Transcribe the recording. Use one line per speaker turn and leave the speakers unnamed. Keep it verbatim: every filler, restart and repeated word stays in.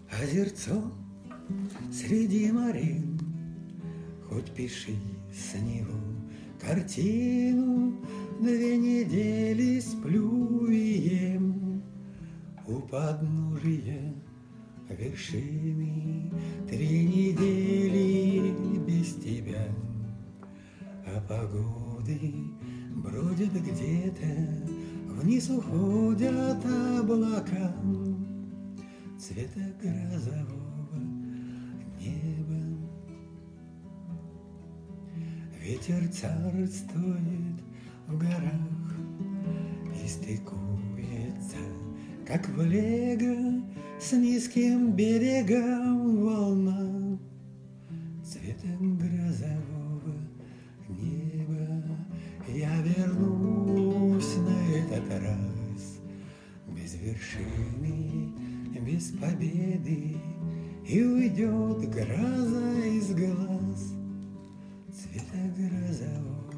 Озерцо среди морин, хоть пиши с него картину, две недели сплю и ем у подножия вершины, три недели без тебя, а погоды бродят где-то, вниз уходят облака цвета грозового неба. Ветер царствует в горах и стыкуется, как в лего, с низким берегом волна цвета грозового неба. Я вернусь на этот раз без вершины, без победы, и уйдет гроза из глаз цвета грозового